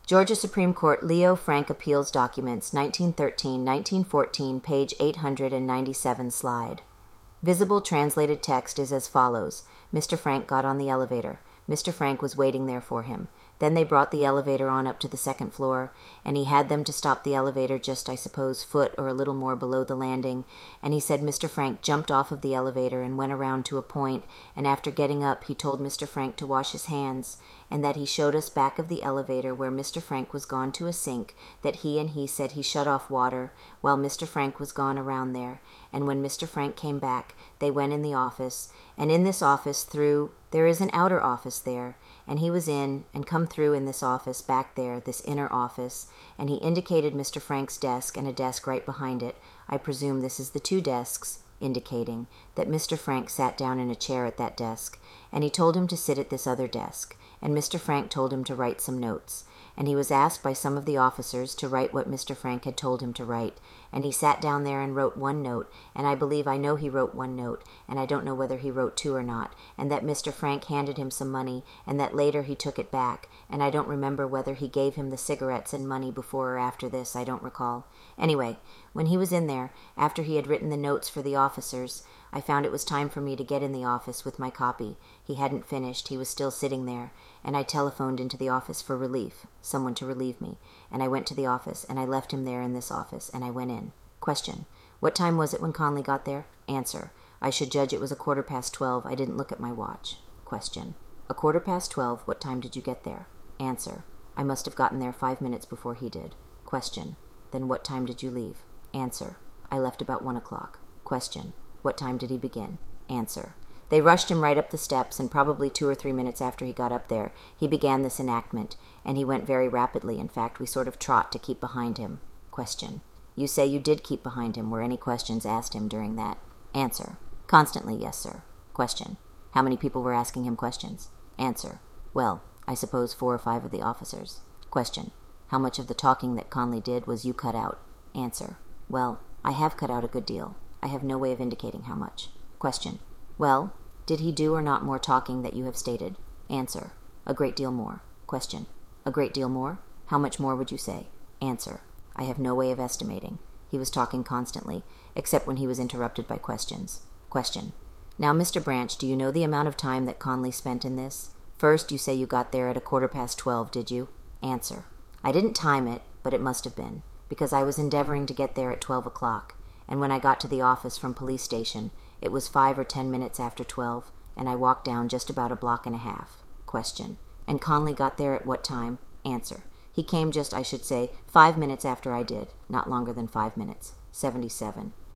Georgia Supreme Court Leo Frank Appeals Documents, 1913-1914, page 897 slide. Visible translated text is as follows. Mr. Frank got on the elevator. Mr. Frank was waiting there for him. Then they brought the elevator on up to the second floor, and he had them to stop the elevator just, I suppose, foot or a little more below the landing, and he said Mr. Frank jumped off of the elevator and went around to a point, and after getting up he told Mr. Frank to wash his hands, and that he showed us back of the elevator where Mr. Frank was gone to a sink, that he said he shut off water while Mr. Frank was gone around there, and when Mr. Frank came back, they went in the office, and in this office there is an outer office there, and he was in and come through in this office back there, this inner office, and he indicated Mr. Frank's desk and a desk right behind it. I presume this is the two desks, indicating that Mr. Frank sat down in a chair at that desk, and he told him to sit at this other desk, and Mr. Frank told him to write some notes, and he was asked by some of the officers to write what Mr. Frank had told him to write, and he sat down there and wrote one note, and I know he wrote one note, and I don't know whether he wrote two or not, and that Mr. Frank handed him some money, and that later he took it back, and I don't remember whether he gave him the cigarettes and money before or after this, I don't recall. Anyway, when he was in there, after he had written the notes for the officers, I found it was time for me to get in the office with my copy. He hadn't finished, he was still sitting there, and I telephoned into the office for relief, someone to relieve me, and I went to the office, and I left him there in this office, and I went in. Question. What time was it when Conley got there? Answer. I should judge it was 12:15. I didn't look at my watch. Question. 12:15. What time did you get there? Answer. I must have gotten there 5 minutes before he did. Question. Then what time did you leave? Answer. I left about 1 o'clock. Question. What time did he begin? Answer. They rushed him right up the steps, and probably 2 or 3 minutes after he got up there, he began this enactment, and he went very rapidly. In fact, we sort of trot to keep behind him. Question. You say you did keep behind him. Were any questions asked him during that? Answer. Constantly, yes, sir. Question. How many people were asking him questions? Answer. Well, I suppose 4 or 5 of the officers. Question. How much of the talking that Conley did was you cut out? Answer. Well, I have cut out a good deal. I have no way of indicating how much. Question. Well, did he do or not more talking that you have stated? Answer. A great deal more. Question. A great deal more? How much more would you say? Answer. I have no way of estimating. He was talking constantly, except when he was interrupted by questions. Question. Now, Mr. Branch, do you know the amount of time that Conley spent in this? First, you say you got there at 12:15, did you? Answer. I didn't time it, but it must have been, because I was endeavoring to get there at 12 o'clock, and when I got to the office from police station, it was 5 or 10 minutes after 12, and I walked down just about a block and a half. Question. And Conley got there at what time? Answer. He came just, I should say, 5 minutes after I did, not longer than 5 minutes. 77.